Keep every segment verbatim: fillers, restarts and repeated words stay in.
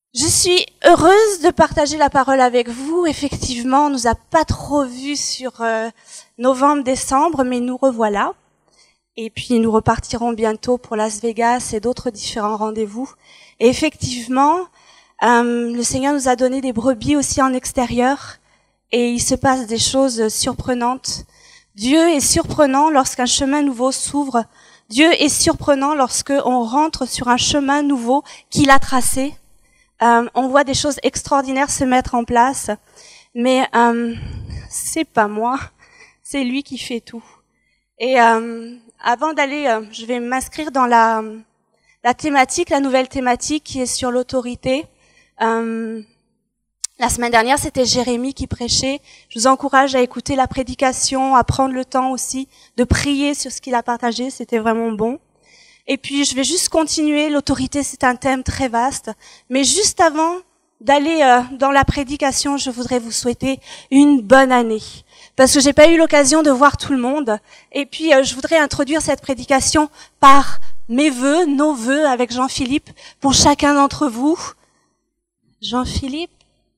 Je suis heureuse de partager la parole avec vous. Effectivement, on nous a pas trop vus sur euh, novembre, décembre, mais nous revoilà. Et puis nous repartirons bientôt pour Las Vegas et d'autres différents rendez-vous. Et effectivement, euh, le Seigneur nous a donné des brebis aussi en extérieur, et il se passe des choses surprenantes. Dieu est surprenant lorsqu'un chemin nouveau s'ouvre. Dieu est surprenant lorsque on rentre sur un chemin nouveau qu'il a tracé. Euh, on voit des choses extraordinaires se mettre en place, mais euh, c'est pas moi, c'est lui qui fait tout. Et euh, avant d'aller, euh, je vais m'inscrire dans la, la thématique, la nouvelle thématique qui est sur l'autorité. Euh, la semaine dernière, c'était Jérémie qui prêchait. Je vous encourage à écouter la prédication, à prendre le temps aussi de prier sur ce qu'il a partagé. C'était vraiment bon. Et puis, je vais juste continuer. L'autorité, c'est un thème très vaste. Mais juste avant d'aller euh, dans la prédication, je voudrais vous souhaiter une bonne année. Parce que j'ai pas eu l'occasion de voir tout le monde. Et puis, euh, je voudrais introduire cette prédication par mes vœux, nos vœux avec Jean-Philippe, pour chacun d'entre vous. Jean-Philippe,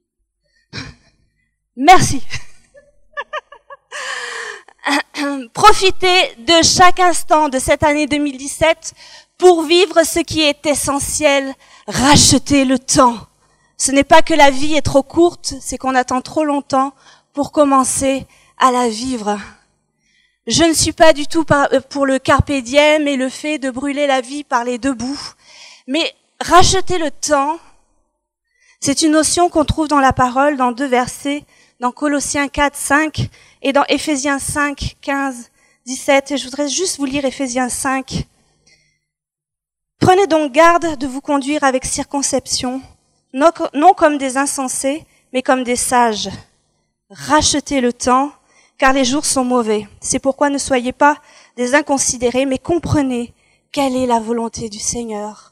merci. Profitez de chaque instant de cette année deux mille dix-sept pour vivre ce qui est essentiel. Rachetez le temps. Ce n'est pas que la vie est trop courte, c'est qu'on attend trop longtemps pour commencer à la vivre. Je ne suis pas du tout pour le carpe diem et le fait de brûler la vie par les deux bouts. Mais racheter le temps, c'est une notion qu'on trouve dans la parole, dans deux versets, dans Colossiens quatre, cinq et dans Éphésiens cinq, quinze, dix-sept. Et je voudrais juste vous lire Éphésiens cinq. Prenez donc garde de vous conduire avec circonception, non, non comme des insensés, mais comme des sages. Rachetez le temps, car les jours sont mauvais. C'est pourquoi ne soyez pas des inconsidérés, mais comprenez quelle est la volonté du Seigneur.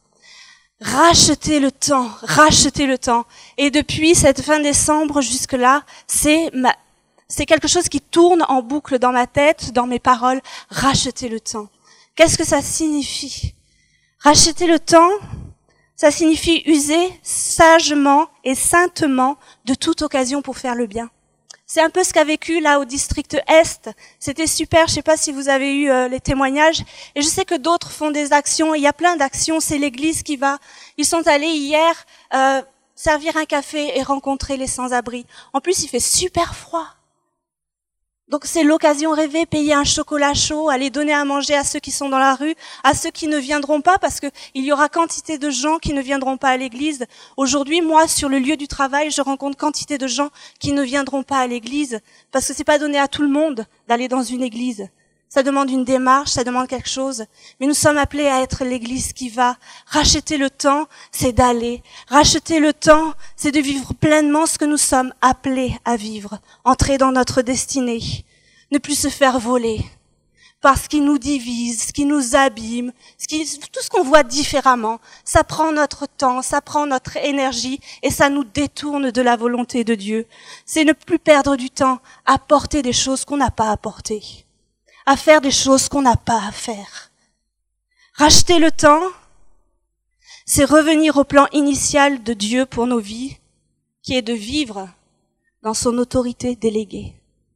Rachetez le temps, rachetez le temps. Et depuis cette fin décembre jusque-là, c'est ma, c'est quelque chose qui tourne en boucle dans ma tête, dans mes paroles. Rachetez le temps. Qu'est-ce que ça signifie? Racheter le temps, ça signifie user sagement et saintement de toute occasion pour faire le bien. C'est un peu ce qu'a vécu là au district Est. C'était super, je sais pas si vous avez eu euh, les témoignages. Et je sais que d'autres font des actions. Il y a plein d'actions, c'est l'église qui va. Ils sont allés hier euh, servir un café et rencontrer les sans-abri. En plus, il fait super froid. Donc c'est l'occasion rêvée, payer un chocolat chaud, aller donner à manger à ceux qui sont dans la rue, à ceux qui ne viendront pas, parce que il y aura quantité de gens qui ne viendront pas à l'église. Aujourd'hui, moi, sur le lieu du travail, je rencontre quantité de gens qui ne viendront pas à l'église, parce que c'est pas donné à tout le monde d'aller dans une église. Ça demande une démarche, ça demande quelque chose. Mais nous sommes appelés à être l'église qui va. Racheter le temps, c'est d'aller. Racheter le temps, c'est de vivre pleinement ce que nous sommes appelés à vivre. Entrer dans notre destinée. Ne plus se faire voler. Par ce qui nous divise, ce qui nous abîme, ce qui, tout ce qu'on voit différemment. Ça prend notre temps, ça prend notre énergie et ça nous détourne de la volonté de Dieu. C'est ne plus perdre du temps à porter des choses qu'on n'a pas à porter. À faire des choses qu'on n'a pas à faire. Racheter le temps, c'est revenir au plan initial de Dieu pour nos vies, qui est de vivre dans son autorité déléguée.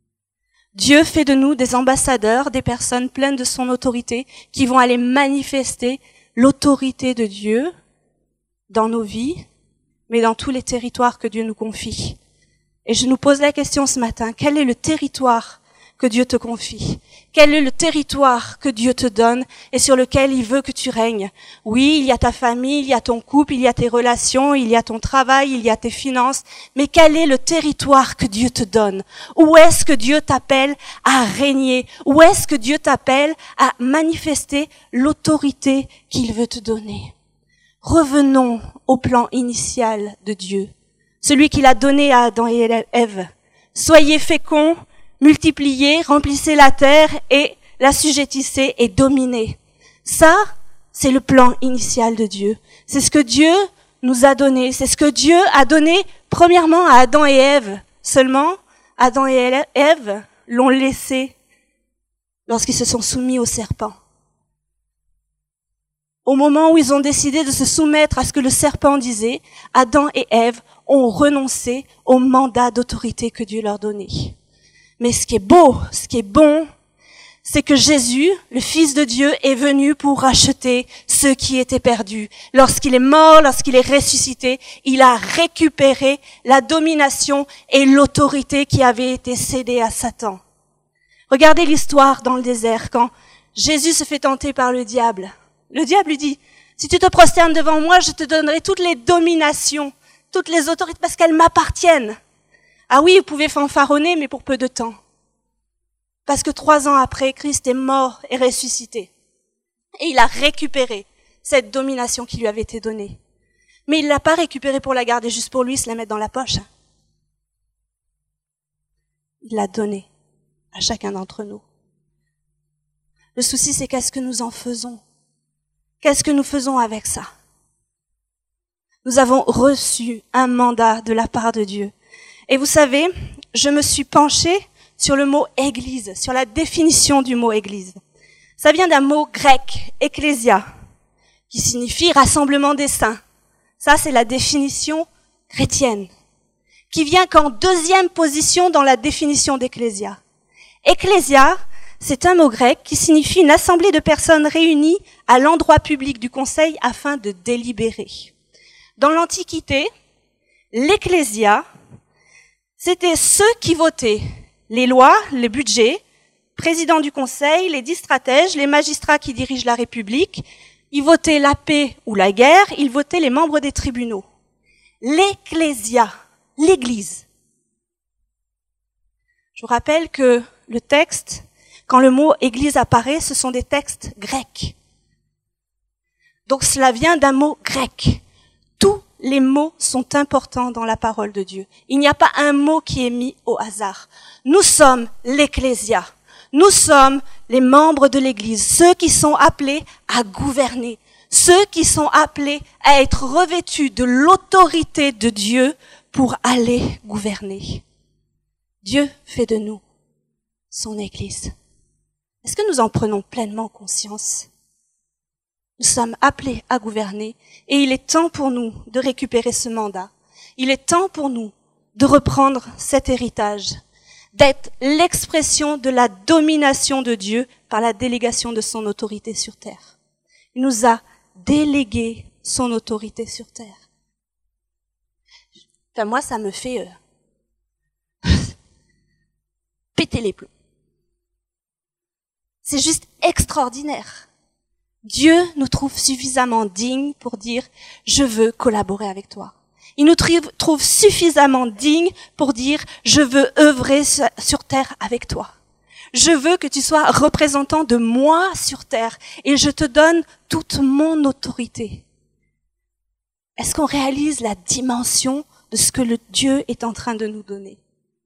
Dieu fait de nous des ambassadeurs, des personnes pleines de son autorité, qui vont aller manifester l'autorité de Dieu dans nos vies, mais dans tous les territoires que Dieu nous confie. Et je nous pose la question ce matin, quel est le territoire que Dieu te confie? Quel est le territoire que Dieu te donne et sur lequel il veut que tu règnes? Oui, il y a ta famille, il y a ton couple, il y a tes relations, il y a ton travail, il y a tes finances, mais quel est le territoire que Dieu te donne? Où est-ce que Dieu t'appelle à régner? Où est-ce que Dieu t'appelle à manifester l'autorité qu'il veut te donner? Revenons au plan initial de Dieu, celui qu'il a donné à Adam et Ève. Soyez féconds, multipliez, remplissez la terre et l'assujettissez et dominez. Ça, c'est le plan initial de Dieu. C'est ce que Dieu nous a donné. C'est ce que Dieu a donné premièrement à Adam et Ève. Seulement, Adam et Ève l'ont laissé lorsqu'ils se sont soumis au serpent. Au moment où ils ont décidé de se soumettre à ce que le serpent disait, Adam et Ève ont renoncé au mandat d'autorité que Dieu leur donnait. Mais ce qui est beau, ce qui est bon, c'est que Jésus, le Fils de Dieu, est venu pour racheter ceux qui étaient perdus. Lorsqu'il est mort, lorsqu'il est ressuscité, il a récupéré la domination et l'autorité qui avait été cédée à Satan. Regardez l'histoire dans le désert, quand Jésus se fait tenter par le diable. Le diable lui dit, si tu te prosternes devant moi, je te donnerai toutes les dominations, toutes les autorités, parce qu'elles m'appartiennent. Ah oui, vous pouvez fanfaronner, mais pour peu de temps. Parce que trois ans après, Christ est mort et ressuscité. Et il a récupéré cette domination qui lui avait été donnée. Mais il l'a pas récupérée pour la garder juste pour lui, se la mettre dans la poche. Il l'a donnée à chacun d'entre nous. Le souci, c'est qu'est-ce que nous en faisons? Qu'est-ce que nous faisons avec ça? Nous avons reçu un mandat de la part de Dieu. Et vous savez, je me suis penchée sur le mot église, sur la définition du mot église. Ça vient d'un mot grec, ecclésia, qui signifie rassemblement des saints. Ça, c'est la définition chrétienne, qui vient qu'en deuxième position dans la définition d'ecclésia. Ecclésia, c'est un mot grec qui signifie une assemblée de personnes réunies à l'endroit public du conseil afin de délibérer. Dans l'Antiquité, l'ecclésia, c'était ceux qui votaient les lois, les budgets, président du conseil, les dix stratèges, les magistrats qui dirigent la République. Ils votaient la paix ou la guerre, ils votaient les membres des tribunaux. L'ecclésia, l'église. Je vous rappelle que le texte, quand le mot église apparaît, ce sont des textes grecs. Donc cela vient d'un mot grec. Tous les mots sont importants dans la parole de Dieu. Il n'y a pas un mot qui est mis au hasard. Nous sommes l'ecclésia. Nous sommes les membres de l'église, ceux qui sont appelés à gouverner, ceux qui sont appelés à être revêtus de l'autorité de Dieu pour aller gouverner. Dieu fait de nous son église. Est-ce que nous en prenons pleinement conscience? Nous sommes appelés à gouverner et il est temps pour nous de récupérer ce mandat. Il est temps pour nous de reprendre cet héritage, d'être l'expression de la domination de Dieu par la délégation de son autorité sur terre. Il nous a délégué son autorité sur terre. Enfin, moi, ça me fait euh, péter les plombs. C'est juste extraordinaire. Dieu nous trouve suffisamment dignes pour dire « je veux collaborer avec toi ». Il nous trouve suffisamment dignes pour dire « je veux œuvrer sur terre avec toi ». Je veux que tu sois représentant de moi sur terre et je te donne toute mon autorité. Est-ce qu'on réalise la dimension de ce que le Dieu est en train de nous donner?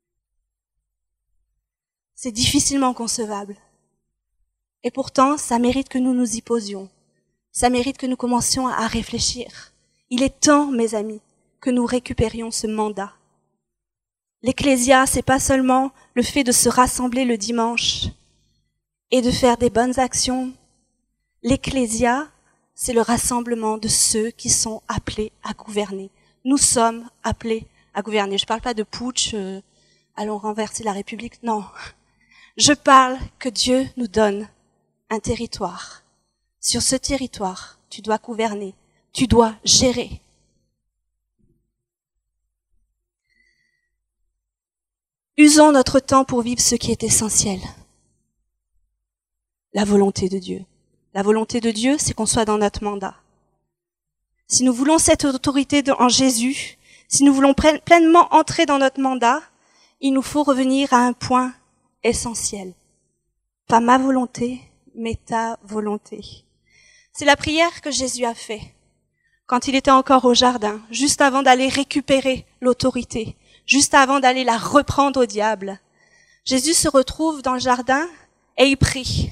C'est difficilement concevable. Et pourtant, ça mérite que nous nous y posions. Ça mérite que nous commencions à réfléchir. Il est temps, mes amis, que nous récupérions ce mandat. L'ecclésia, c'est pas seulement le fait de se rassembler le dimanche et de faire des bonnes actions. L'ecclésia, c'est le rassemblement de ceux qui sont appelés à gouverner. Nous sommes appelés à gouverner. Je parle pas de putsch, euh, allons renverser la République, non. Je parle que Dieu nous donne un territoire. Sur ce territoire, tu dois gouverner, tu dois gérer. Usons notre temps pour vivre ce qui est essentiel. La volonté de Dieu. La volonté de Dieu, c'est qu'on soit dans notre mandat. Si nous voulons cette autorité en Jésus, si nous voulons pleinement entrer dans notre mandat, il nous faut revenir à un point essentiel. Pas ma volonté, mais ta volonté. C'est la prière que Jésus a fait quand il était encore au jardin, juste avant d'aller récupérer l'autorité, juste avant d'aller la reprendre au diable. Jésus se retrouve dans le jardin et il prie.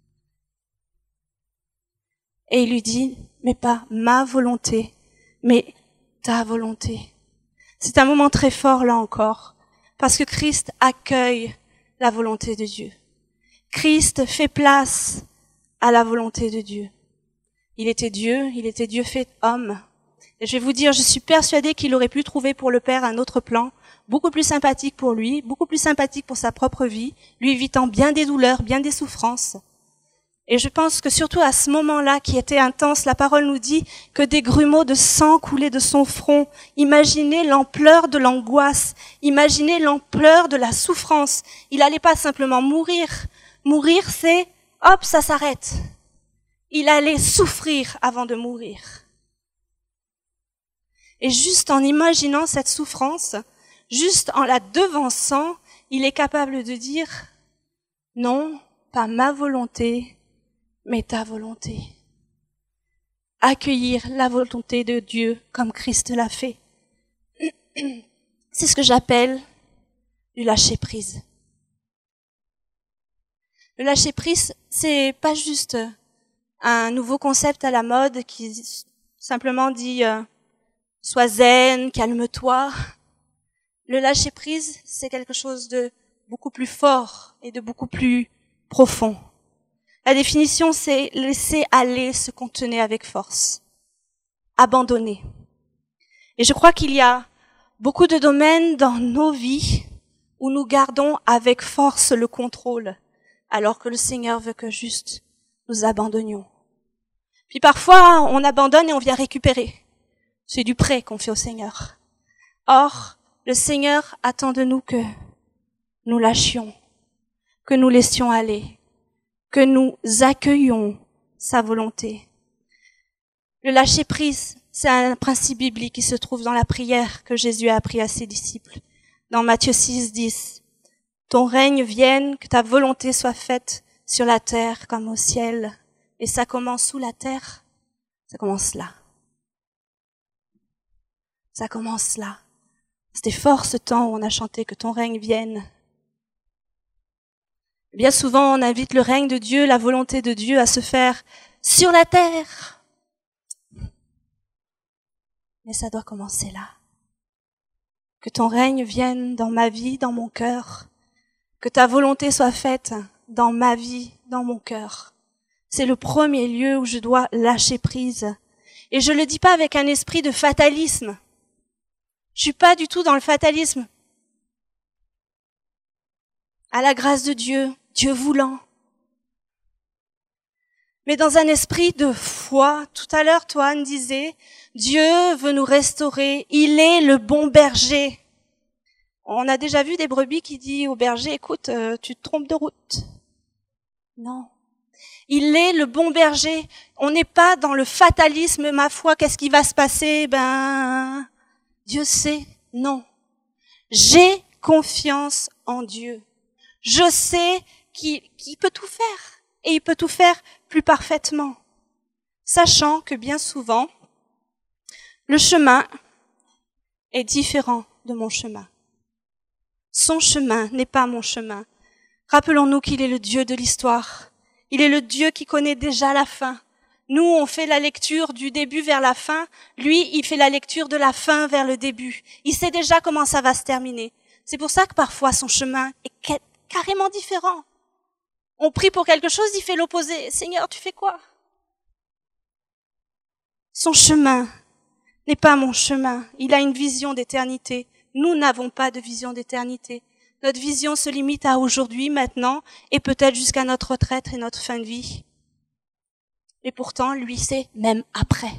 Et il lui dit, mais pas ma volonté, mais ta volonté. C'est un moment très fort là encore, parce que Christ accueille la volonté de Dieu. Christ fait place à la volonté de Dieu. Il était Dieu, il était Dieu fait homme. Et je vais vous dire, je suis persuadée qu'il aurait pu trouver pour le Père un autre plan, beaucoup plus sympathique pour lui, beaucoup plus sympathique pour sa propre vie, lui évitant bien des douleurs, bien des souffrances. Et je pense que surtout à ce moment-là, qui était intense, la parole nous dit que des grumeaux de sang coulaient de son front. Imaginez l'ampleur de l'angoisse, imaginez l'ampleur de la souffrance. Il allait pas simplement mourir. Mourir, c'est hop, ça s'arrête. Il allait souffrir avant de mourir. Et juste en imaginant cette souffrance, juste en la devançant, il est capable de dire « Non, pas ma volonté, mais ta volonté. » Accueillir la volonté de Dieu comme Christ l'a fait. C'est ce que j'appelle du lâcher-prise. Le lâcher-prise, c'est pas juste un nouveau concept à la mode qui simplement dit euh, « sois zen, calme-toi ». Le lâcher-prise, c'est quelque chose de beaucoup plus fort et de beaucoup plus profond. La définition, c'est laisser aller ce qu'on tenait avec force, abandonner. Et je crois qu'il y a beaucoup de domaines dans nos vies où nous gardons avec force le contrôle, alors que le Seigneur veut que juste nous abandonnions. Puis parfois, on abandonne et on vient récupérer. C'est du prêt qu'on fait au Seigneur. Or, le Seigneur attend de nous que nous lâchions, que nous laissions aller, que nous accueillions sa volonté. Le lâcher-prise, c'est un principe biblique qui se trouve dans la prière que Jésus a appris à ses disciples. Dans Matthieu six, dix. Ton règne vienne, que ta volonté soit faite sur la terre comme au ciel. Et ça commence sous la terre, ça commence là. Ça commence là. C'était fort ce temps où on a chanté que ton règne vienne. Bien souvent, on invite le règne de Dieu, la volonté de Dieu à se faire sur la terre. Mais ça doit commencer là. Que ton règne vienne dans ma vie, dans mon cœur. Que ta volonté soit faite dans ma vie, dans mon cœur. C'est le premier lieu où je dois lâcher prise. Et je le dis pas avec un esprit de fatalisme. Je suis pas du tout dans le fatalisme. À la grâce de Dieu, Dieu voulant. Mais dans un esprit de foi. Tout à l'heure, Toine disait, Dieu veut nous restaurer. Il est le bon berger. On a déjà vu des brebis qui disent au berger, écoute, euh, tu te trompes de route. Non. Il est le bon berger. On n'est pas dans le fatalisme, ma foi, qu'est-ce qui va se passer? Ben, Dieu sait. Non. J'ai confiance en Dieu. Je sais qu'il, qu'il peut tout faire. Et il peut tout faire plus parfaitement. Sachant que bien souvent, le chemin est différent de mon chemin. Son chemin n'est pas mon chemin. Rappelons-nous qu'il est le Dieu de l'histoire. Il est le Dieu qui connaît déjà la fin. Nous, on fait la lecture du début vers la fin. Lui, il fait la lecture de la fin vers le début. Il sait déjà comment ça va se terminer. C'est pour ça que parfois son chemin est carrément différent. On prie pour quelque chose, il fait l'opposé. Seigneur, tu fais quoi? Son chemin n'est pas mon chemin. Il a une vision d'éternité. Nous n'avons pas de vision d'éternité. Notre vision se limite à aujourd'hui, maintenant, et peut-être jusqu'à notre retraite et notre fin de vie. Et pourtant, lui, c'est même après.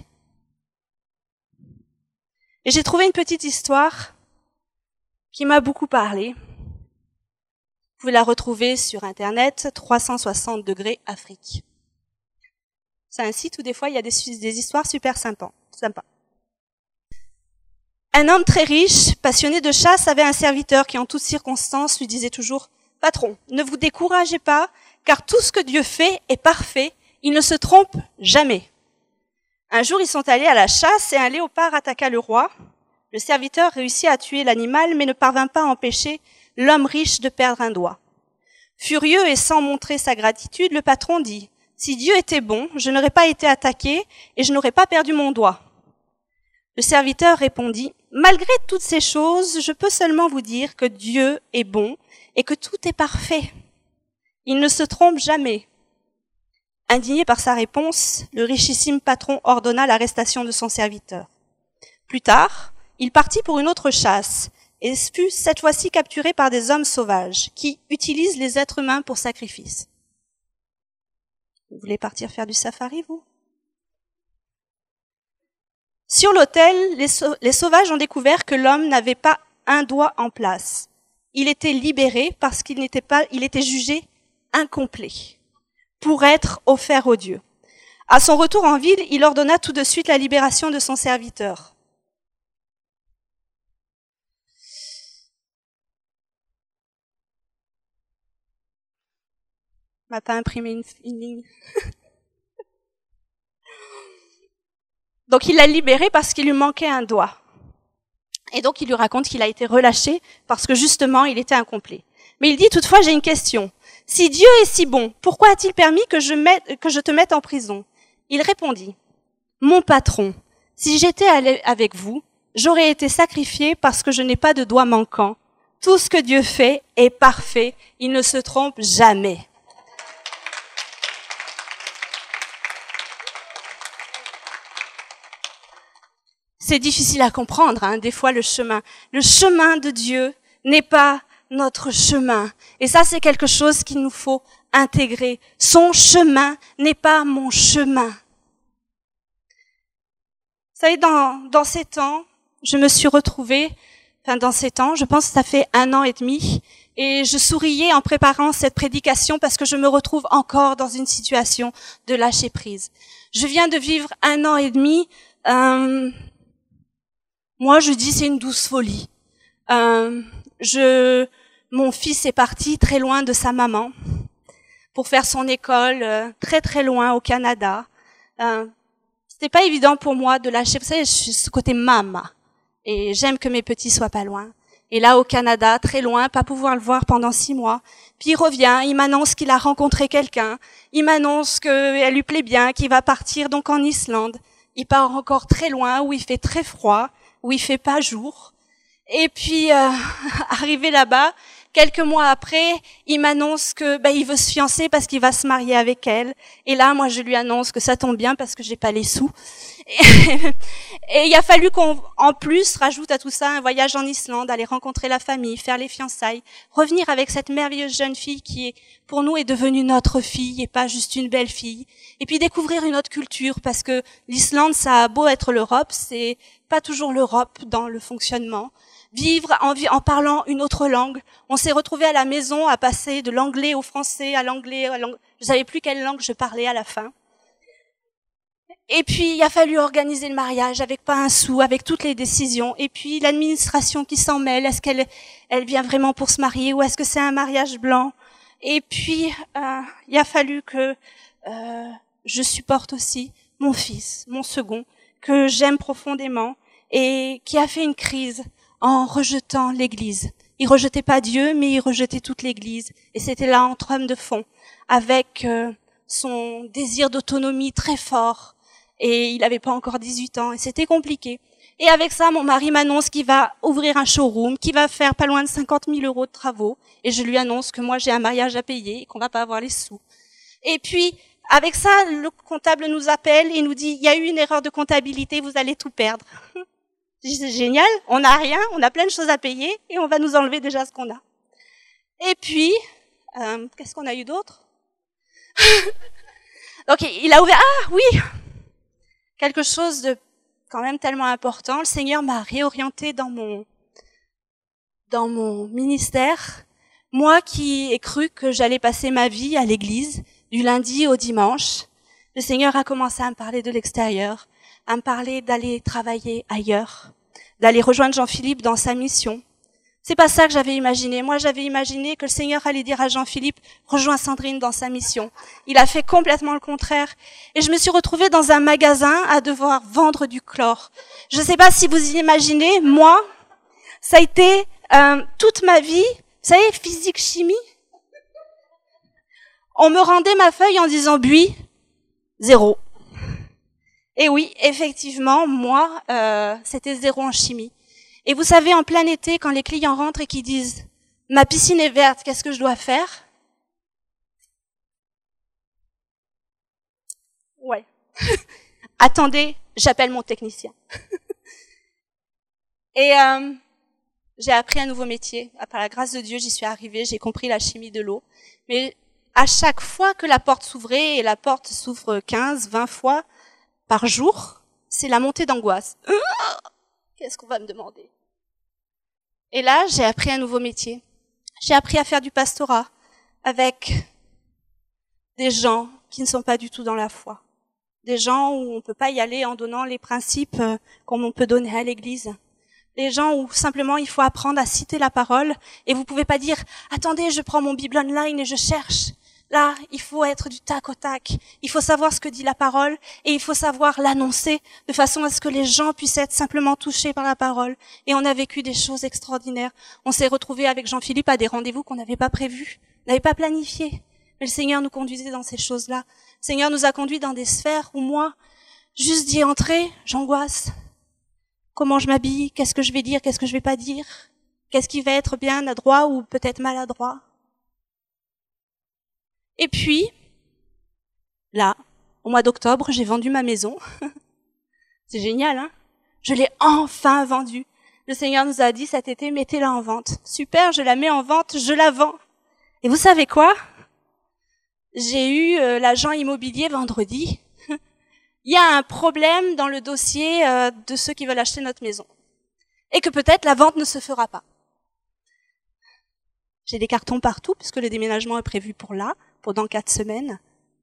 Et j'ai trouvé une petite histoire qui m'a beaucoup parlé. Vous pouvez la retrouver sur Internet, trois cent soixante degrés Afrique. C'est un site où des fois, il y a des, des histoires super sympas. sympas. Un homme très riche, passionné de chasse, avait un serviteur qui en toutes circonstances lui disait toujours « Patron, ne vous découragez pas, car tout ce que Dieu fait est parfait, il ne se trompe jamais. » Un jour, ils sont allés à la chasse et un léopard attaqua le roi. Le serviteur réussit à tuer l'animal, mais ne parvint pas à empêcher l'homme riche de perdre un doigt. Furieux et sans montrer sa gratitude, le patron dit « Si Dieu était bon, je n'aurais pas été attaqué et je n'aurais pas perdu mon doigt. » Le serviteur répondit « Malgré toutes ces choses, je peux seulement vous dire que Dieu est bon et que tout est parfait. Il ne se trompe jamais. Indigné par sa réponse, le richissime patron ordonna l'arrestation de son serviteur. Plus tard, il partit pour une autre chasse et fut cette fois-ci capturé par des hommes sauvages qui utilisent les êtres humains pour sacrifice. Vous voulez partir faire du safari, vous? Sur l'autel, les, sau- les sauvages ont découvert que l'homme n'avait pas un doigt en place. Il était libéré parce qu'il n'était pas, il était jugé incomplet pour être offert aux dieux. À son retour en ville, il ordonna tout de suite la libération de son serviteur. On m'a pas imprimé une, une ligne. Donc il l'a libéré parce qu'il lui manquait un doigt. Et donc il lui raconte qu'il a été relâché parce que justement il était incomplet. Mais il dit toutefois, j'ai une question. Si Dieu est si bon, pourquoi a-t-il permis que je, mette, que je te mette en prison? Il répondit, mon patron, si j'étais allé avec vous, j'aurais été sacrifié parce que je n'ai pas de doigt manquant. Tout ce que Dieu fait est parfait, il ne se trompe jamais. C'est difficile à comprendre, hein, des fois le chemin. Le chemin de Dieu n'est pas notre chemin. Et ça, c'est quelque chose qu'il nous faut intégrer. Son chemin n'est pas mon chemin. Vous savez, dans, dans ces temps, je me suis retrouvée, enfin dans ces temps, je pense que ça fait un an et demi, et je souriais en préparant cette prédication parce que je me retrouve encore dans une situation de lâcher prise. Je viens de vivre un an et demi, euh, moi je dis c'est une douce folie. Euh, je, mon fils est parti très loin de sa maman pour faire son école euh, très très loin au Canada. Euh, c'était pas évident pour moi de lâcher. Vous savez, je suis ce côté maman et j'aime que mes petits soient pas loin. Et là au Canada, très loin, pas pouvoir le voir pendant six mois. Puis il revient, il m'annonce qu'il a rencontré quelqu'un. Il m'annonce qu'elle lui plaît bien, qu'il va partir donc en Islande. Il part encore très loin où il fait très froid, où il fait pas jour. Et puis, euh, arrivé là-bas, quelques mois après, il m'annonce que ben, il veut se fiancer parce qu'il va se marier avec elle. Et là, moi, je lui annonce que ça tombe bien parce que j'ai pas les sous. Et, et il a fallu qu'on, en plus, rajoute à tout ça un voyage en Islande, aller rencontrer la famille, faire les fiançailles, revenir avec cette merveilleuse jeune fille qui est, pour nous, est devenue notre fille et pas juste une belle fille. Et puis découvrir une autre culture parce que l'Islande, ça a beau être l'Europe, c'est pas toujours l'Europe dans le fonctionnement. Vivre en, en parlant une autre langue. On s'est retrouvés à la maison à passer de l'anglais au français, à l'anglais, à l'anglais. Je savais plus quelle langue je parlais à la fin. Et puis, il a fallu organiser le mariage avec pas un sou, avec toutes les décisions. Et puis, l'administration qui s'en mêle. Est-ce qu'elle elle vient vraiment pour se marier ou est-ce que c'est un mariage blanc? Et puis, euh, il a fallu que euh, je supporte aussi mon fils, mon second, que j'aime profondément et qui a fait une crise en rejetant l'Église. Il rejetait pas Dieu, mais il rejetait toute l'Église. Et c'était là en trame de fond, avec euh, son désir d'autonomie très fort. Et il n'avait pas encore dix-huit ans, et c'était compliqué. Et avec ça, mon mari m'annonce qu'il va ouvrir un showroom, qu'il va faire pas loin de cinquante mille euros de travaux. Et je lui annonce que moi, j'ai un mariage à payer et qu'on va pas avoir les sous. Et puis, avec ça, le comptable nous appelle et nous dit, il y a eu une erreur de comptabilité, vous allez tout perdre. C'est génial, on n'a rien, on a plein de choses à payer et on va nous enlever déjà ce qu'on a. Et puis, euh, qu'est-ce qu'on a eu d'autre? Ok, il a ouvert, ah oui, quelque chose de quand même tellement important. Le Seigneur m'a réorienté dans mon dans mon ministère. Moi qui ai cru que j'allais passer ma vie à l'église du lundi au dimanche, le Seigneur a commencé à me parler de l'extérieur, à me parler d'aller travailler ailleurs, d'aller rejoindre Jean-Philippe dans sa mission. C'est pas ça que j'avais imaginé. Moi, j'avais imaginé que le Seigneur allait dire à Jean-Philippe, rejoins Sandrine dans sa mission. Il a fait complètement le contraire. Et je me suis retrouvée dans un magasin à devoir vendre du chlore. Je sais pas si vous imaginez, moi, ça a été euh, toute ma vie, vous savez, physique, chimie. On me rendait ma feuille en disant Buis, zéro. Et oui, effectivement, moi, euh, c'était zéro en chimie. Et vous savez, en plein été, quand les clients rentrent et qu'ils disent « Ma piscine est verte, qu'est-ce que je dois faire ?» Attendez, j'appelle mon technicien. Et euh, j'ai appris un nouveau métier. Par la grâce de Dieu, j'y suis arrivée, j'ai compris la chimie de l'eau. Mais à chaque fois que la porte s'ouvrait, et la porte s'ouvre quinze, vingt fois par jour, c'est la montée d'angoisse. Qu'est-ce qu'on va me demander? Et là, j'ai appris un nouveau métier. J'ai appris à faire du pastorat avec des gens qui ne sont pas du tout dans la foi. Des gens où on peut pas y aller en donnant les principes comme on peut donner à l'église. Des gens où simplement il faut apprendre à citer la parole et vous pouvez pas dire « Attendez, je prends mon Bible online et je cherche ». Là, il faut être du tac au tac. Il faut savoir ce que dit la parole et il faut savoir l'annoncer de façon à ce que les gens puissent être simplement touchés par la parole. Et on a vécu des choses extraordinaires. On s'est retrouvés avec Jean-Philippe à des rendez-vous qu'on n'avait pas prévus, n'avait pas planifiés. Mais le Seigneur nous conduisait dans ces choses-là. Le Seigneur nous a conduits dans des sphères où moi, juste d'y entrer, j'angoisse. Comment je m'habille? Qu'est-ce que je vais dire? Qu'est-ce que je vais pas dire? Qu'est-ce qui va être bien adroit ou peut-être maladroit? Et puis, là, au mois d'octobre, j'ai vendu ma maison. C'est génial, hein? Je l'ai enfin vendue. Le Seigneur nous a dit cet été, mettez-la en vente. Super, je la mets en vente, je la vends. Et vous savez quoi? J'ai eu euh, l'agent immobilier vendredi. Il y a un problème dans le dossier euh, de ceux qui veulent acheter notre maison. Et que peut-être la vente ne se fera pas. J'ai des cartons partout, puisque le déménagement est prévu pour là, pour dans quatre semaines.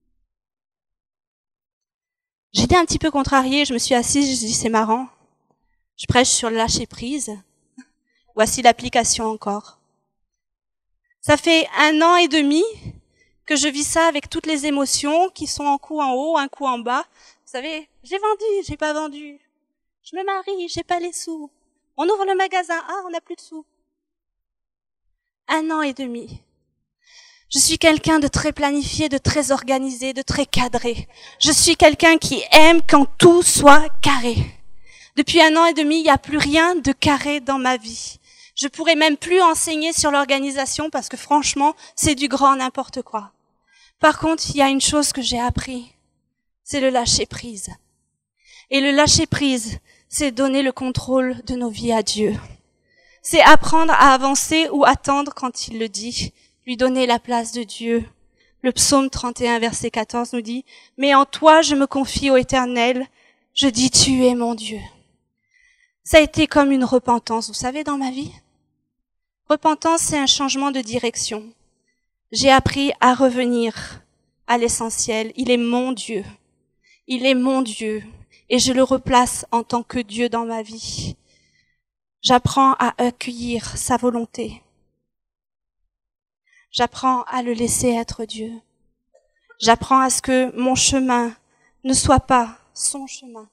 J'étais un petit peu contrariée, je me suis assise, je me suis dit c'est marrant. Je prêche sur le lâcher prise. Voici l'application encore. Ça fait un an et demi que je vis ça avec toutes les émotions qui sont un coup en haut, un coup en bas. Vous savez, j'ai vendu, j'ai pas vendu. Je me marie, j'ai pas les sous. On ouvre le magasin, ah, on n'a plus de sous. Un an et demi. Je suis quelqu'un de très planifié, de très organisé, de très cadré. Je suis quelqu'un qui aime quand tout soit carré. Depuis un an et demi, il n'y a plus rien de carré dans ma vie. Je pourrais même plus enseigner sur l'organisation parce que franchement, c'est du grand n'importe quoi. Par contre, il y a une chose que j'ai appris, c'est le lâcher prise. Et le lâcher prise, c'est donner le contrôle de nos vies à Dieu. C'est apprendre à avancer ou attendre quand il le dit, lui donner la place de Dieu. Le psaume trente et un, verset quatorze nous dit « Mais en toi je me confie au Éternel, je dis tu es mon Dieu ». Ça a été comme une repentance, vous savez, dans ma vie. Repentance, c'est un changement de direction. J'ai appris à revenir à l'essentiel. Il est mon Dieu. Il est mon Dieu. Et je le replace en tant que Dieu dans ma vie. J'apprends à accueillir sa volonté. J'apprends à le laisser être Dieu. J'apprends à ce que mon chemin ne soit pas son chemin.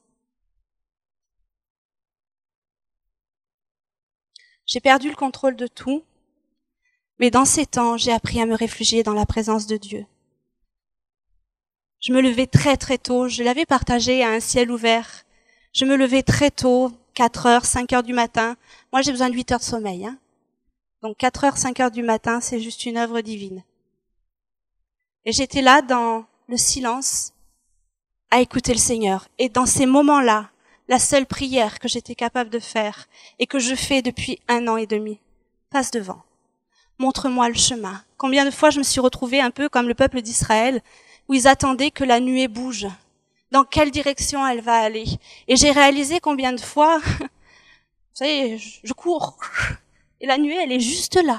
J'ai perdu le contrôle de tout, mais dans ces temps, j'ai appris à me réfugier dans la présence de Dieu. Je me levais très très tôt, je l'avais partagé à un ciel ouvert. Je me levais très tôt, quatre heures, cinq heures du matin. Moi, j'ai besoin de huit heures de sommeil, hein. Donc quatre heures, cinq heures du matin, c'est juste une œuvre divine. Et j'étais là dans le silence, à écouter le Seigneur. Et dans ces moments-là, la seule prière que j'étais capable de faire et que je fais depuis un an et demi, passe devant. Montre-moi le chemin. Combien de fois je me suis retrouvée un peu comme le peuple d'Israël, où ils attendaient que la nuée bouge. Dans quelle direction elle va aller? Et j'ai réalisé combien de fois, vous savez, je cours. Et la nuée, elle est juste là.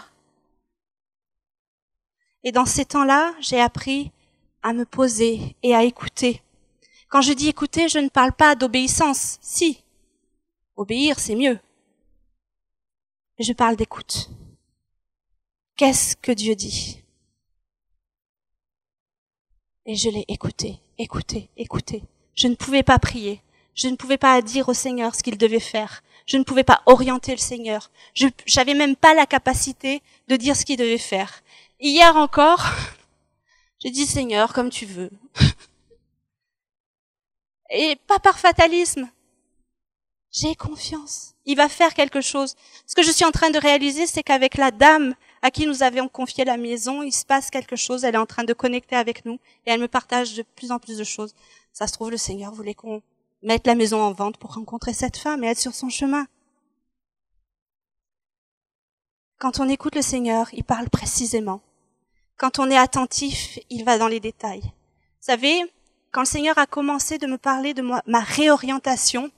Et dans ces temps-là, j'ai appris à me poser et à écouter. Quand je dis écouter, je ne parle pas d'obéissance. Si, obéir, c'est mieux. Mais je parle d'écoute. Qu'est-ce que Dieu dit? Et je l'ai écouté, écouté, écouté. Je ne pouvais pas prier. Je ne pouvais pas dire au Seigneur ce qu'il devait faire. Je ne pouvais pas orienter le Seigneur. Je n'avais même pas la capacité de dire ce qu'il devait faire. Hier encore, j'ai dit Seigneur, comme tu veux. Et pas par fatalisme. J'ai confiance. Il va faire quelque chose. Ce que je suis en train de réaliser, c'est qu'avec la dame à qui nous avions confié la maison, il se passe quelque chose. Elle est en train de connecter avec nous et elle me partage de plus en plus de choses. Ça se trouve, le Seigneur voulait qu'on mette la maison en vente pour rencontrer cette femme et être sur son chemin. Quand on écoute le Seigneur, il parle précisément. Quand on est attentif, il va dans les détails. Vous savez, quand le Seigneur a commencé de me parler de moi, ma réorientation,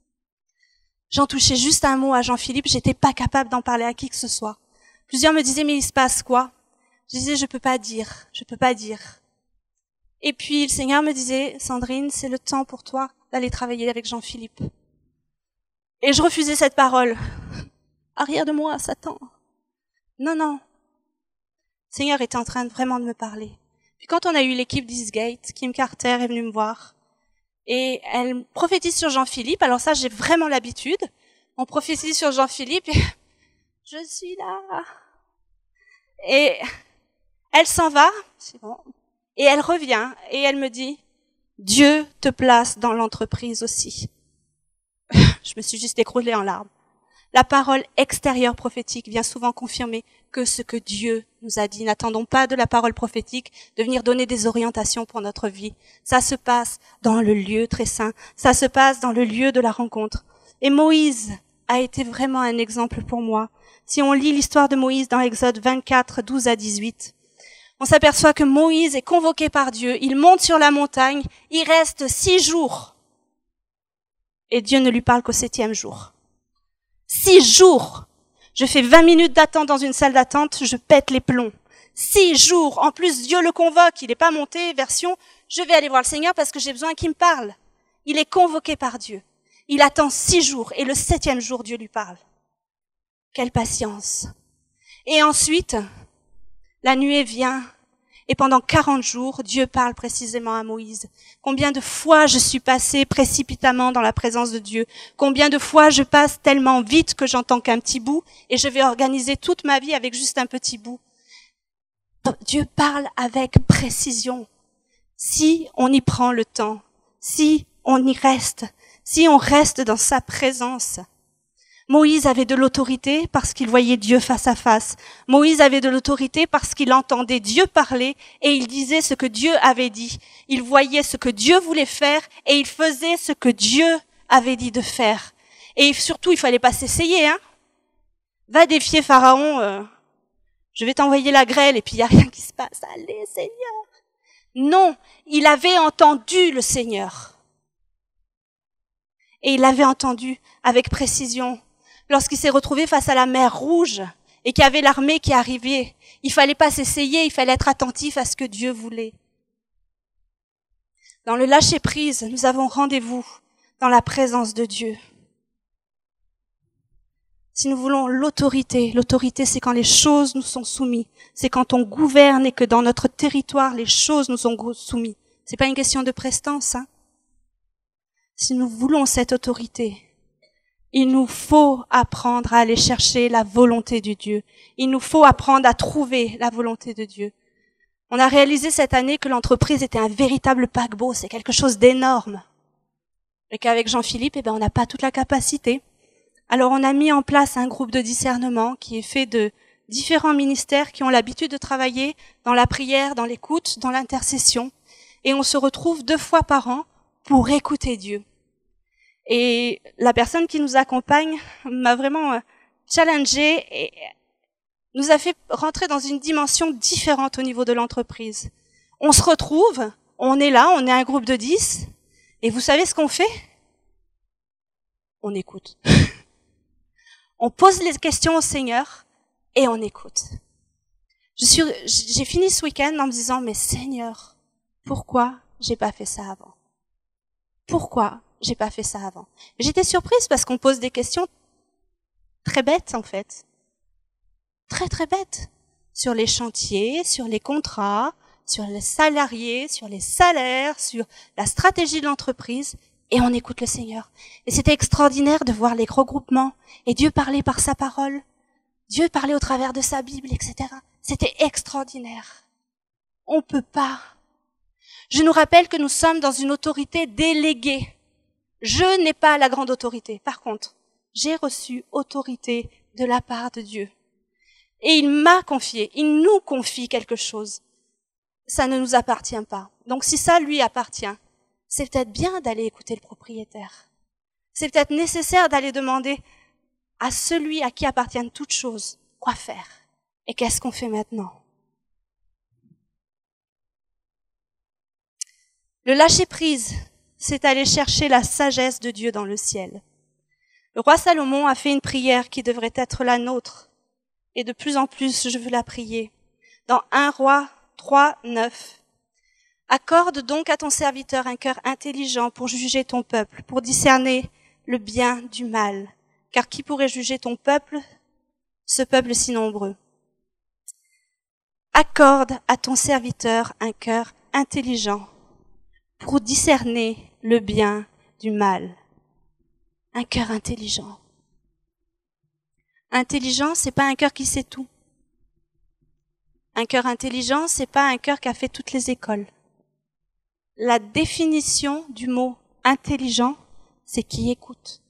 j'en touchais juste un mot à Jean-Philippe, j'étais pas capable d'en parler à qui que ce soit. Plusieurs me disaient, mais il se passe quoi? Je disais, je peux pas dire, je peux pas dire. Et puis le Seigneur me disait, Sandrine, c'est le temps pour toi d'aller travailler avec Jean-Philippe. Et je refusais cette parole. Arrière de moi, Satan. Non, non. Le Seigneur était en train de vraiment de me parler. Puis quand on a eu l'équipe d'Eastgate, Kim Carter est venue me voir. Et elle prophétise sur Jean-Philippe. Alors ça, j'ai vraiment l'habitude. On prophétise sur Jean-Philippe et je suis là. Et elle s'en va, c'est bon. Et elle revient et elle me dit, Dieu te place dans l'entreprise aussi. Je me suis juste écroulée en larmes. La parole extérieure prophétique vient souvent confirmer que ce que Dieu nous a dit. N'attendons pas de la parole prophétique de venir donner des orientations pour notre vie. Ça se passe dans le lieu très saint. Ça se passe dans le lieu de la rencontre. Et Moïse a été vraiment un exemple pour moi. Si on lit l'histoire de Moïse dans Exode vingt-quatre, douze à dix-huit, on s'aperçoit que Moïse est convoqué par Dieu. Il monte sur la montagne. Il reste six jours. Et Dieu ne lui parle qu'au septième jour. Six jours. Je fais vingt minutes d'attente dans une salle d'attente, je pète les plombs. Six jours. En plus, Dieu le convoque. Il n'est pas monté, version, je vais aller voir le Seigneur parce que j'ai besoin qu'il me parle. Il est convoqué par Dieu. Il attend six jours et le septième jour, Dieu lui parle. Quelle patience. Et ensuite, la nuée vient et pendant quarante jours, Dieu parle précisément à Moïse. Combien de fois je suis passée précipitamment dans la présence de Dieu. Combien de fois je passe tellement vite que j'entends qu'un petit bout et je vais organiser toute ma vie avec juste un petit bout. Dieu parle avec précision. Si on y prend le temps, si on y reste, si on reste dans sa présence. Moïse avait de l'autorité parce qu'il voyait Dieu face à face. Moïse avait de l'autorité parce qu'il entendait Dieu parler et il disait ce que Dieu avait dit. Il voyait ce que Dieu voulait faire et il faisait ce que Dieu avait dit de faire. Et surtout, il fallait pas s'essayer, hein. Va défier Pharaon, euh, je vais t'envoyer la grêle et puis il y a rien qui se passe. Allez, Seigneur. Non, il avait entendu le Seigneur. Et il l'avait entendu avec précision. Lorsqu'il s'est retrouvé face à la mer Rouge et qu'il y avait l'armée qui arrivait, il fallait pas s'essayer, il fallait être attentif à ce que Dieu voulait. Dans le lâcher-prise, nous avons rendez-vous dans la présence de Dieu. Si nous voulons l'autorité, l'autorité c'est quand les choses nous sont soumises, c'est quand on gouverne et que dans notre territoire les choses nous sont soumises. C'est pas une question de prestance, hein. Si nous voulons cette autorité, il nous faut apprendre à aller chercher la volonté de Dieu. Il nous faut apprendre à trouver la volonté de Dieu. On a réalisé cette année que l'entreprise était un véritable paquebot, c'est quelque chose d'énorme. Et qu'avec Jean-Philippe, eh ben, on n'a pas toute la capacité. Alors on a mis en place un groupe de discernement qui est fait de différents ministères qui ont l'habitude de travailler dans la prière, dans l'écoute, dans l'intercession. Et on se retrouve deux fois par an pour écouter Dieu. Et la personne qui nous accompagne m'a vraiment challengée et nous a fait rentrer dans une dimension différente au niveau de l'entreprise. On se retrouve, on est là, on est un groupe de dix, et vous savez ce qu'on fait? On écoute. On pose les questions au Seigneur et on écoute. Je suis, j'ai fini ce week-end en me disant, mais Seigneur, pourquoi j'ai pas fait ça avant? Pourquoi j'ai pas fait ça avant? J'étais surprise parce qu'on pose des questions très bêtes, en fait. Très, très bêtes. Sur les chantiers, sur les contrats, sur les salariés, sur les salaires, sur la stratégie de l'entreprise. Et on écoute le Seigneur. Et c'était extraordinaire de voir les regroupements. Et Dieu parlait par sa parole. Dieu parlait au travers de sa Bible, et cetera. C'était extraordinaire. On peut pas. Je nous rappelle que nous sommes dans une autorité déléguée. Je n'ai pas la grande autorité. Par contre, j'ai reçu autorité de la part de Dieu. Et il m'a confié, il nous confie quelque chose. Ça ne nous appartient pas. Donc si ça lui appartient, c'est peut-être bien d'aller écouter le propriétaire. C'est peut-être nécessaire d'aller demander à celui à qui appartiennent toutes choses quoi faire. Et qu'est-ce qu'on fait maintenant? Le lâcher-prise, c'est aller chercher la sagesse de Dieu dans le ciel. Le roi Salomon a fait une prière qui devrait être la nôtre. Et de plus en plus, je veux la prier. Dans un Roi trois, neuf. Accorde donc à ton serviteur un cœur intelligent pour juger ton peuple, pour discerner le bien du mal. Car qui pourrait juger ton peuple, ce peuple si nombreux? Accorde à ton serviteur un cœur intelligent pour discerner le bien du mal. Un cœur intelligent. Intelligent, c'est pas un cœur qui sait tout. Un cœur intelligent, c'est pas un cœur qui a fait toutes les écoles. La définition du mot intelligent, c'est qui écoute.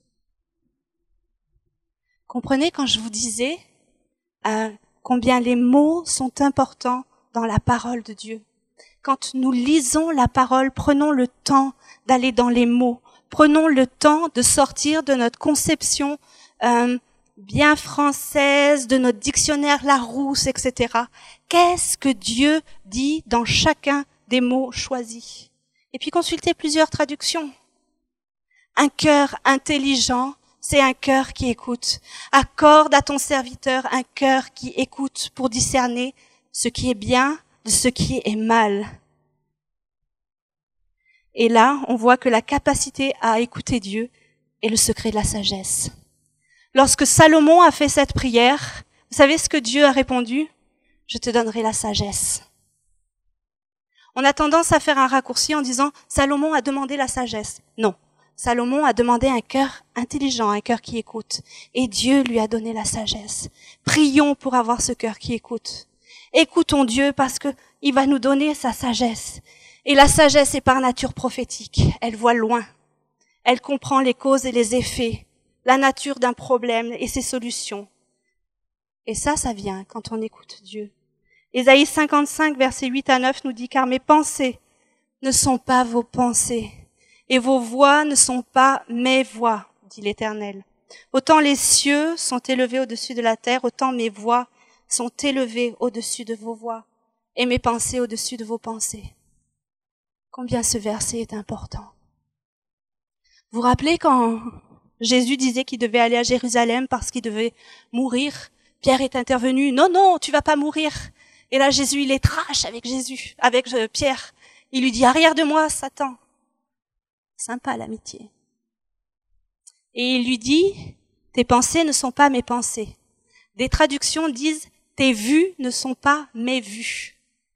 Comprenez quand je vous disais euh, combien les mots sont importants dans la parole de Dieu. Quand nous lisons la parole, prenons le temps d'aller dans les mots. Prenons le temps de sortir de notre conception euh, bien française, de notre dictionnaire Larousse, et cetera. Qu'est-ce que Dieu dit dans chacun des mots choisis? Et puis consultez plusieurs traductions. Un cœur intelligent, c'est un cœur qui écoute. Accorde à ton serviteur un cœur qui écoute pour discerner ce qui est bien de ce qui est mal. Et là, on voit que la capacité à écouter Dieu est le secret de la sagesse. Lorsque Salomon a fait cette prière, vous savez ce que Dieu a répondu? Je te donnerai la sagesse. On a tendance à faire un raccourci en disant Salomon a demandé la sagesse. Non, Salomon a demandé un cœur intelligent, un cœur qui écoute. Et Dieu lui a donné la sagesse. Prions pour avoir ce cœur qui écoute. Écoutons Dieu parce que il va nous donner sa sagesse. Et la sagesse est par nature prophétique. Elle voit loin. Elle comprend les causes et les effets, la nature d'un problème et ses solutions. Et ça, ça vient quand on écoute Dieu. Ésaïe cinquante-cinq, versets huit à neuf nous dit « Car mes pensées ne sont pas vos pensées, et vos voix ne sont pas mes voix, dit l'Éternel. Autant les cieux sont élevés au-dessus de la terre, autant mes voix sont élevées au-dessus de vos voix, et mes pensées au-dessus de vos pensées. » Combien ce verset est important. Vous vous rappelez quand Jésus disait qu'il devait aller à Jérusalem parce qu'il devait mourir? Pierre est intervenu. Non, non, tu vas pas mourir. Et là, Jésus, il est trash avec Jésus, avec Pierre. Il lui dit, arrière de moi, Satan. Sympa l'amitié. Et il lui dit, tes pensées ne sont pas mes pensées. Des traductions disent, tes vues ne sont pas mes vues.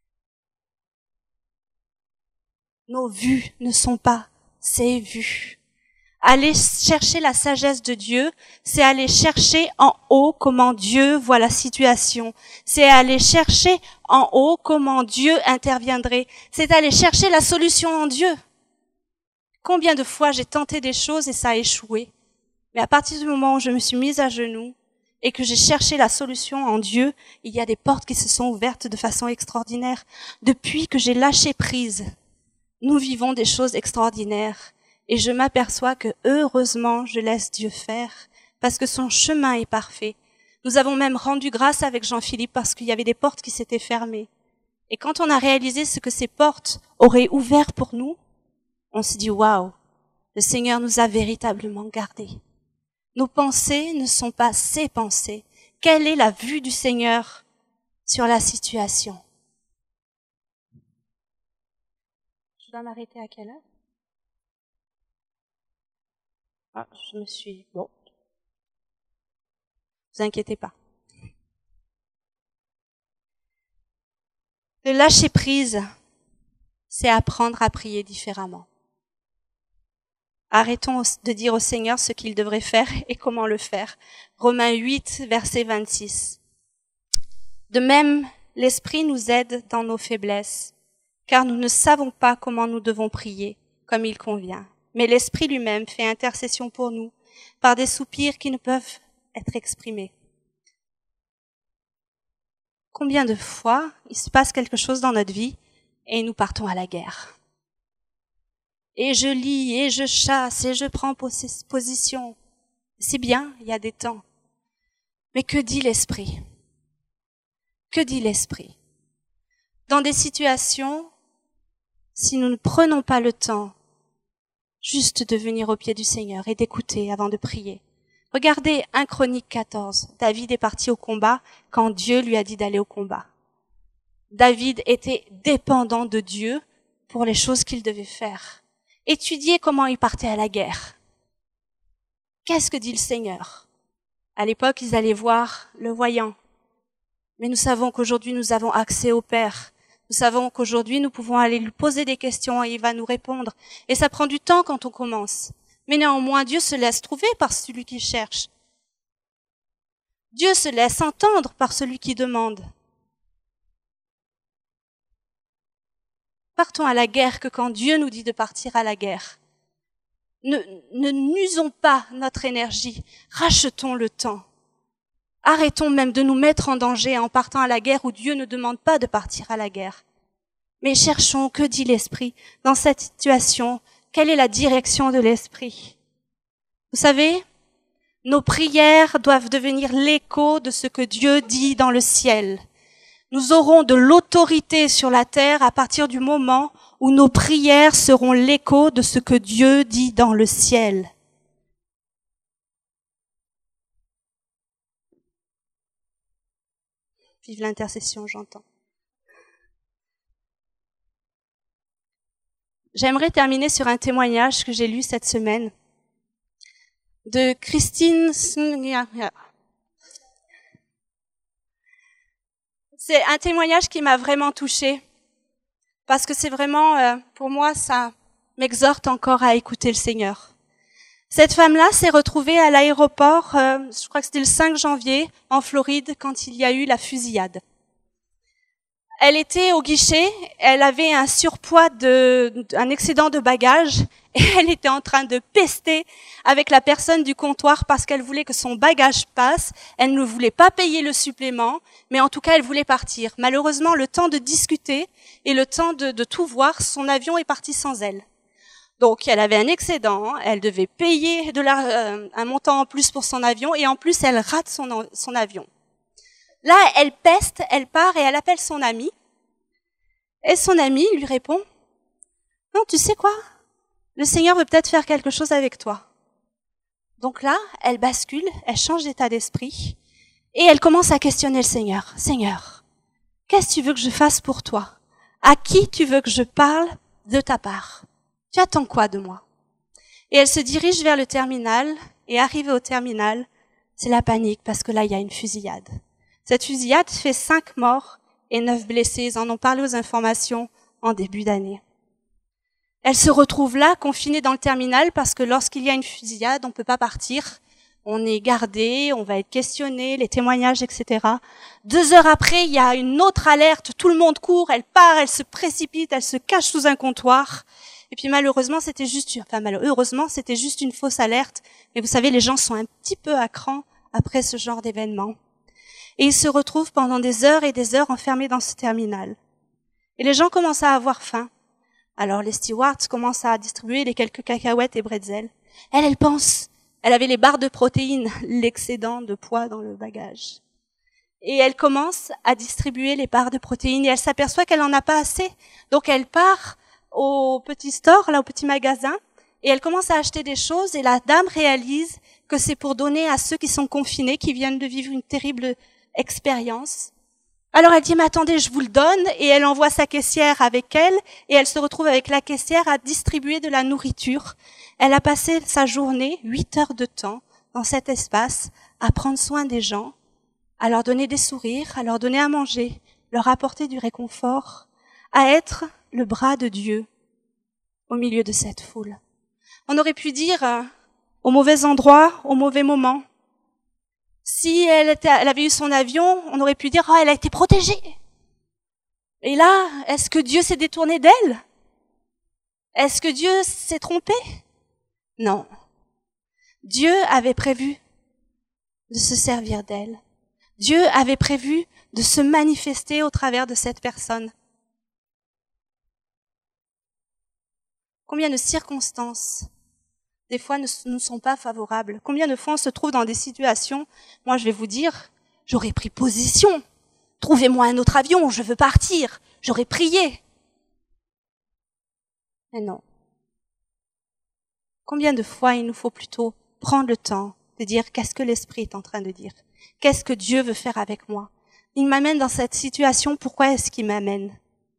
Nos vues ne sont pas ses vues. Aller chercher la sagesse de Dieu, c'est aller chercher en haut comment Dieu voit la situation. C'est aller chercher en haut comment Dieu interviendrait. C'est aller chercher la solution en Dieu. Combien de fois j'ai tenté des choses et ça a échoué. Mais à partir du moment où je me suis mise à genoux et que j'ai cherché la solution en Dieu, il y a des portes qui se sont ouvertes de façon extraordinaire. Depuis que j'ai lâché prise, nous vivons des choses extraordinaires. Et je m'aperçois que, heureusement, je laisse Dieu faire, parce que son chemin est parfait. Nous avons même rendu grâce avec Jean-Philippe parce qu'il y avait des portes qui s'étaient fermées. Et quand on a réalisé ce que ces portes auraient ouvert pour nous, on s'est dit, waouh, le Seigneur nous a véritablement gardés. Nos pensées ne sont pas ses pensées. Quelle est la vue du Seigneur sur la situation? Je dois m'arrêter à quelle heure? Ah, je me suis... Bon. Vous inquiétez pas. Le lâcher prise, c'est apprendre à prier différemment. Arrêtons de dire au Seigneur ce qu'il devrait faire et comment le faire. Romains huit, verset vingt-six. De même, l'Esprit nous aide dans nos faiblesses, car nous ne savons pas comment nous devons prier comme il convient. Mais l'Esprit lui-même fait intercession pour nous par des soupirs qui ne peuvent être exprimés. Combien de fois il se passe quelque chose dans notre vie et nous partons à la guerre? Et je lis, et je chasse, et je prends position. C'est bien, il y a des temps. Mais que dit l'Esprit? Que dit l'Esprit? Dans des situations, si nous ne prenons pas le temps juste de venir au pied du Seigneur et d'écouter avant de prier. Regardez un Chronique quatorze. David est parti au combat quand Dieu lui a dit d'aller au combat. David était dépendant de Dieu pour les choses qu'il devait faire. Étudiez comment il partait à la guerre. Qu'est-ce que dit le Seigneur? À l'époque, ils allaient voir le voyant. Mais nous savons qu'aujourd'hui, nous avons accès au Père. Nous savons qu'aujourd'hui, nous pouvons aller lui poser des questions et il va nous répondre. Et ça prend du temps quand on commence. Mais néanmoins, Dieu se laisse trouver par celui qui cherche. Dieu se laisse entendre par celui qui demande. Partons à la guerre que quand Dieu nous dit de partir à la guerre. Ne, ne n'usons pas notre énergie, rachetons le temps. Arrêtons même de nous mettre en danger en partant à la guerre où Dieu ne demande pas de partir à la guerre. Mais cherchons, que dit l'Esprit dans cette situation? Quelle est la direction de l'Esprit? Vous savez, nos prières doivent devenir l'écho de ce que Dieu dit dans le ciel. Nous aurons de l'autorité sur la terre à partir du moment où nos prières seront l'écho de ce que Dieu dit dans le ciel. Vive l'intercession, j'entends. J'aimerais terminer sur un témoignage que j'ai lu cette semaine de Christine. C'est un témoignage qui m'a vraiment touchée parce que c'est vraiment, euh, pour moi, ça m'exhorte encore à écouter le Seigneur. Cette femme-là s'est retrouvée à l'aéroport, euh, je crois que c'était le cinq janvier, en Floride, quand il y a eu la fusillade. Elle était au guichet, elle avait un surpoids de, un excédent de bagages, et elle était en train de pester avec la personne du comptoir parce qu'elle voulait que son bagage passe. Elle ne voulait pas payer le supplément, mais en tout cas, elle voulait partir. Malheureusement, le temps de discuter et le temps de, de tout voir, son avion est parti sans elle. Donc, elle avait un excédent, elle devait payer de la, euh, un montant en plus pour son avion, et en plus, elle rate son, son avion. Là, elle peste, elle part et elle appelle son ami. Et son ami lui répond, « Non, tu sais quoi? Le Seigneur veut peut-être faire quelque chose avec toi. » Donc là, elle bascule, elle change d'état d'esprit et elle commence à questionner le Seigneur. « Seigneur, qu'est-ce que tu veux que je fasse pour toi? À qui tu veux que je parle de ta part? Tu attends quoi de moi? » Et elle se dirige vers le terminal et arrivée au terminal, c'est la panique parce que là, il y a une fusillade. Cette fusillade fait cinq morts et neuf blessés. Ils en ont parlé aux informations en début d'année. Elle se retrouve là, confinée dans le terminal, parce que lorsqu'il y a une fusillade, on ne peut pas partir. On est gardé, on va être questionné, les témoignages, et cetera. Deux heures après, il y a une autre alerte. Tout le monde court, elle part, elle se précipite, elle se cache sous un comptoir. Et puis malheureusement, c'était juste, enfin malheureusement, c'était juste une fausse alerte. Mais vous savez, les gens sont un petit peu à cran après ce genre d'événement. Et ils se retrouvent pendant des heures et des heures enfermés dans ce terminal. Et les gens commencent à avoir faim. Alors les stewards commencent à distribuer les quelques cacahuètes et bretzels. Elle, elle pense, elle avait les barres de protéines, l'excédent de poids dans le bagage. Et elle commence à distribuer les barres de protéines et elle s'aperçoit qu'elle n'en a pas assez. Donc elle part au petit store, là au petit magasin, et elle commence à acheter des choses et la dame réalise que c'est pour donner à ceux qui sont confinés, qui viennent de vivre une terrible expérience. Alors elle dit, mais attendez, je vous le donne, et elle envoie sa caissière avec elle, et elle se retrouve avec la caissière à distribuer de la nourriture. Elle a passé sa journée, huit heures de temps, dans cet espace, à prendre soin des gens, à leur donner des sourires, à leur donner à manger, leur apporter du réconfort, à être le bras de Dieu au milieu de cette foule. On aurait pu dire, euh, au mauvais endroit, au mauvais moment. Si elle, était, elle avait eu son avion, on aurait pu dire « Ah, oh, elle a été protégée ». Et là, est-ce que Dieu s'est détourné d'elle? Est-ce que Dieu s'est trompé? Non. Dieu avait prévu de se servir d'elle. Dieu avait prévu de se manifester au travers de cette personne. Combien de circonstances, des fois, ne nous sont pas favorables. Combien de fois on se trouve dans des situations, moi je vais vous dire, j'aurais pris position. Trouvez-moi un autre avion, je veux partir. J'aurais prié. Mais non. Combien de fois il nous faut plutôt prendre le temps de dire qu'est-ce que l'Esprit est en train de dire? Qu'est-ce que Dieu veut faire avec moi? Il m'amène dans cette situation, pourquoi est-ce qu'il m'amène?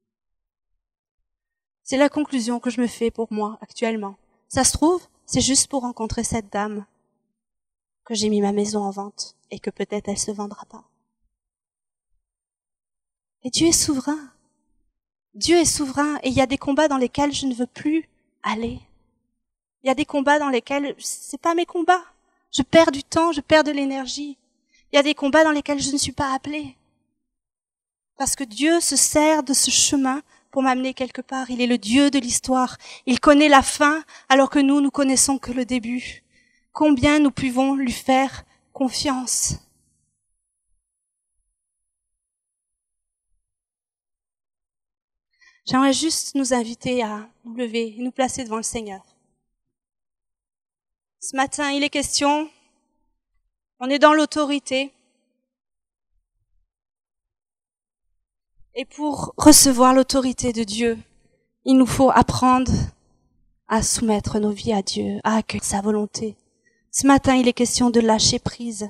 C'est la conclusion que je me fais pour moi actuellement. Ça se trouve, c'est juste pour rencontrer cette dame que j'ai mis ma maison en vente et que peut-être elle se vendra pas. Et Dieu est souverain. Dieu est souverain et il y a des combats dans lesquels je ne veux plus aller. Il y a des combats dans lesquels c'est pas mes combats. Je perds du temps, je perds de l'énergie. Il y a des combats dans lesquels je ne suis pas appelée. Parce que Dieu se sert de ce chemin pour m'amener quelque part. Il est le Dieu de l'histoire. Il connaît la fin alors que nous, nous connaissons que le début. Combien nous pouvons lui faire confiance? J'aimerais juste nous inviter à nous lever et nous placer devant le Seigneur. Ce matin, il est question, on est dans l'autorité. Et pour recevoir l'autorité de Dieu, il nous faut apprendre à soumettre nos vies à Dieu, à accueillir sa volonté. Ce matin, il est question de lâcher prise.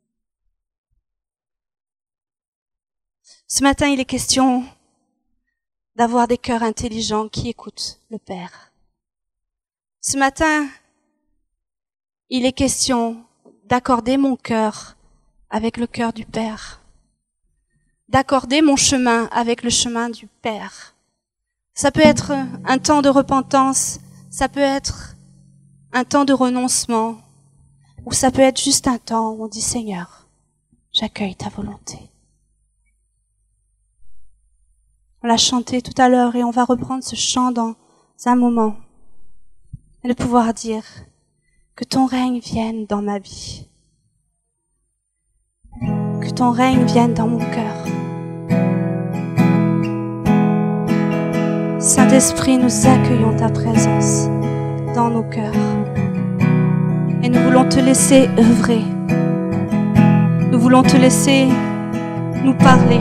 Ce matin, il est question d'avoir des cœurs intelligents qui écoutent le Père. Ce matin, il est question d'accorder mon cœur avec le cœur du Père, d'accorder mon chemin avec le chemin du Père. Ça peut être un temps de repentance, ça peut être un temps de renoncement, ou ça peut être juste un temps où on dit « Seigneur, j'accueille ta volonté ». On l'a chanté tout à l'heure et on va reprendre ce chant dans un moment. Et de pouvoir dire que ton règne vienne dans ma vie. Que ton règne vienne dans mon cœur. Saint-Esprit, nous accueillons ta présence dans nos cœurs. Et nous voulons te laisser œuvrer. Nous voulons te laisser nous parler.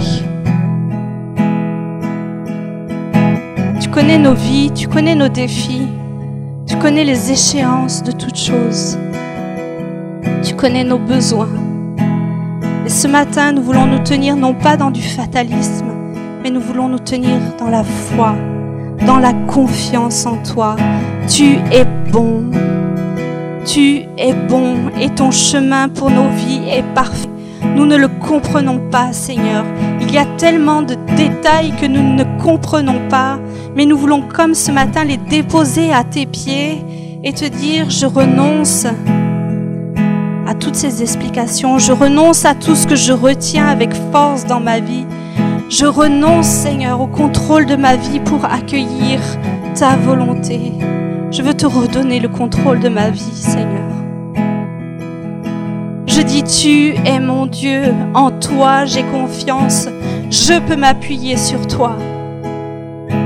Tu connais nos vies, tu connais nos défis, tu connais les échéances de toutes choses, tu connais nos besoins. Et ce matin, nous voulons nous tenir non pas dans du fatalisme, mais nous voulons nous tenir dans la foi, dans la confiance en toi. Tu es bon, tu es bon et ton chemin pour nos vies est parfait. Nous ne le comprenons pas, Seigneur. Il y a tellement de détails que nous ne comprenons pas, mais nous voulons, comme ce matin, les déposer à tes pieds et te dire, je renonce à toutes ces explications. Je renonce à tout ce que je retiens avec force dans ma vie. Je renonce, Seigneur, au contrôle de ma vie pour accueillir ta volonté. Je veux te redonner le contrôle de ma vie, Seigneur. Je dis, tu es mon Dieu, en toi j'ai confiance, je peux m'appuyer sur toi.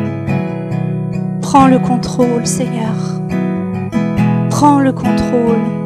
Prends le contrôle, Seigneur. Prends le contrôle.